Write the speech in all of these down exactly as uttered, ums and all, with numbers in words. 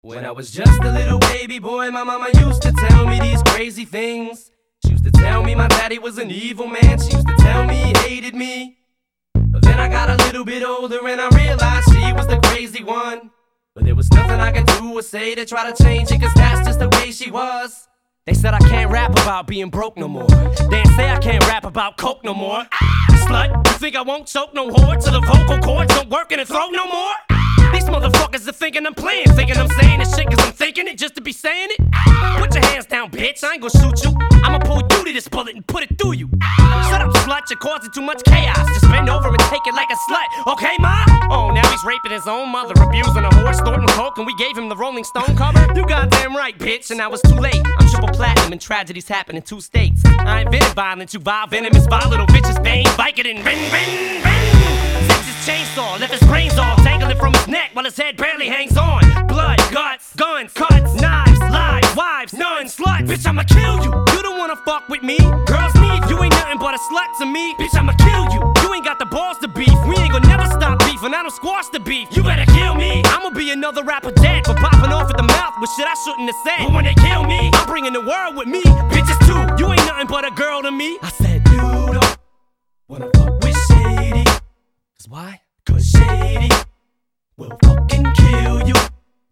When I was just a little baby boy, my mama used to tell me these crazy things. She used to tell me my daddy was an evil man. She used to tell me he hated me. But then I got a little bit older and I realized she was the crazy one. But there was nothing I could do or say to try to change it, cause that's just the way she was. They said I can't rap about being broke no more. They say I can't rap about coke no more. Ah, slut, you think I won't choke no whore till the vocal cords don't work in the throat no more? These motherfuckers are thinking I'm playing, thinking I'm saying this shit cause I'm thinking it just to be saying it. Put your hands down, bitch, I ain't gon' shoot you. I'ma pull you to this bullet and put it through you. Shut up, slut, you're causing too much chaos. Just bend over and take it like a slut, okay, ma? Oh, now he's raping his own mother, abusing a horse, snorting coke, and we gave him the Rolling Stone cover? You goddamn right, bitch, and now it's too late. I'm triple platinum and tragedies happen in two states. I invented violence, you vile venomous, vile little bitches, bang, Vicodin, ring, ring, ring. Takes his chainsaw, left his brains all dangling from his neck while his head barely hangs on. Blood, guts, guns, cuts, knives, lies, wives, nuns, sluts. Bitch, I'ma kill you. You don't wanna fuck with me. Girls need you, ain't nothing but a slut to me. Bitch, I'ma kill you. You ain't got the balls to beef. We ain't gonna never stop beefing. I don't squash the beef. You better kill me. I'ma be another rapper dead for popping off at the mouth with shit I shouldn't have said. But when they kill me, I'm bringing the world with me. Bitches too. You ain't nothing but a girl to me. I said you don't wanna fuck with Shady. Cause why? Cause Shady will fucking kill you.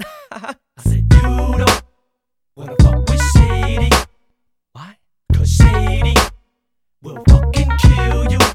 I said you don't wanna fuck with Shady. Why? Cause Shady will fucking kill you.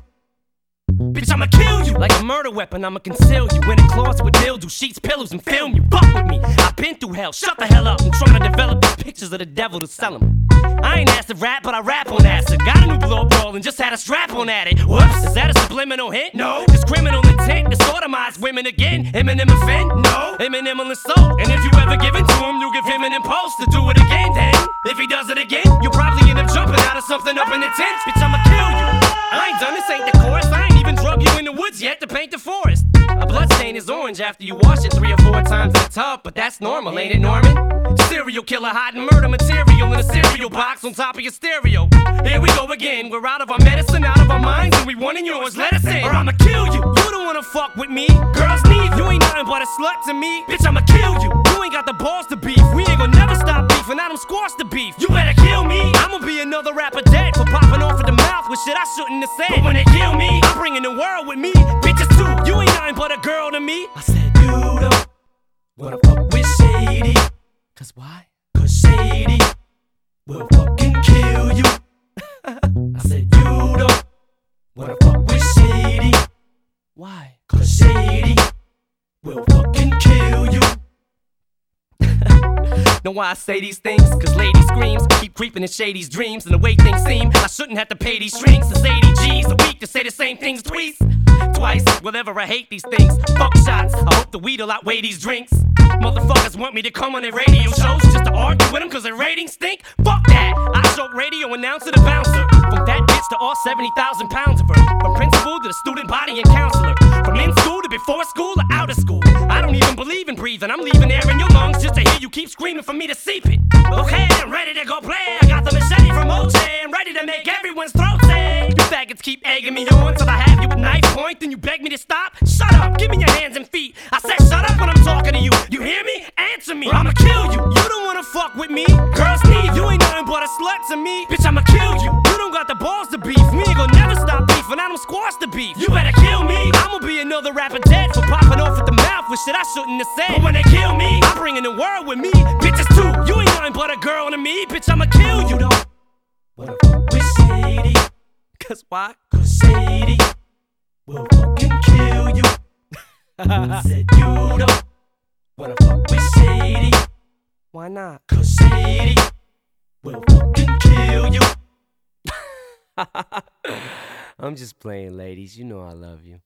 Bitch, I'ma kill you. Like a murder weapon, I'ma conceal you in a closet with dildo, sheets, pillows, and film you. Fuck with me, I've been through hell. Shut the hell up, I'm trying to develop these pictures of the devil to sell them. I ain't asked to rap, but I rap on acid. Got a new blow roll and just had a strap on at it. Whoops, is that a subliminal hint? No. Cause criminal intent to sodomize women again. Eminem offend? No. Eminem will insult. And if you ever give it to him, you give him an impulse to do it again. Then, if he does it again, you'll probably end up jumping out of something up in the tent. Bitch, I'ma kill you. I ain't done this, ain't the chorus. I ain't even drug you in the woods yet to paint the forest. A blood stain is orange after you wash it three or four times in a tub, but that's normal, ain't it, Norman? Serial killer hiding murder material in a cereal box on top of your stereo. Here we go again, we're out of our medicine, out of our minds, and we wantin' yours, let us in, or I'ma kill you. You don't wanna fuck with me. Girls need you, ain't nothing but a slut to me. Bitch, I'ma kill you. You ain't got the balls to beef. We ain't gonna never stop beefing, I don't squash the beef. You better kill me. I'ma be another rapper dead for popping off at the mouth with shit I shouldn't have said. But when they kill me, I'm bringing the world with me. Bitches too, you ain't nothing but a girl to me. I said you don't wanna fuck with Shady. Cause why? Cause Shady will fucking kill you. I said you don't wanna fuck with Shady. Why? Cause Shady will fucking kill you. Know why I say these things? Cause lady screams keep creeping in Shady's dreams. And the way things seem, I shouldn't have to pay these shrinks. It's eighty G's a week to say the same things twice. Twice, whatever, I hate these things. Fuck shots, I hope the weed'll outweigh these drinks. Motherfuckers want me to come on their radio shows just to argue with them cause their ratings stink? Fuck that! I joke radio announcer to bouncer. From that bitch to all seventy thousand pounds of her. From principal to the student body and counselor. From in school to before school or out of school. I don't even believe in breathing. I'm leaving air in your lungs just to hear you keep screaming for me to seep it. Okay, I'm ready to go play. I got the machete from O J. I'm ready to make everyone's throat sing. You faggots keep egging me on till I have you at knife point. Then you beg me to stop? Shut up, give me your hands and feet. I said shut up when I'm talking to you. You hear me? Answer me, or I'ma kill you. You don't wanna fuck with me. Girls need you, ain't nothing but a slut to me. Bitch, I'ma kill you. You don't got the balls to beef. We ain't gonna never stop beefing. I don't squash the beef. You better kill me. I'ma be another rapper dead for popping off at the mouth with shit I shouldn't have said. But when they kill me, I'm bringing the world with me. Bitches too, you ain't nothing but a girl to me. Bitch, I'ma kill you. You don't wanna fuck with Shady. Cause why? Cause Shady will fucking kill you. I said you don't wanna fuck with Shady. Why not? Cause Shady will fucking kill you. I'm just playing, ladies. You know I love you.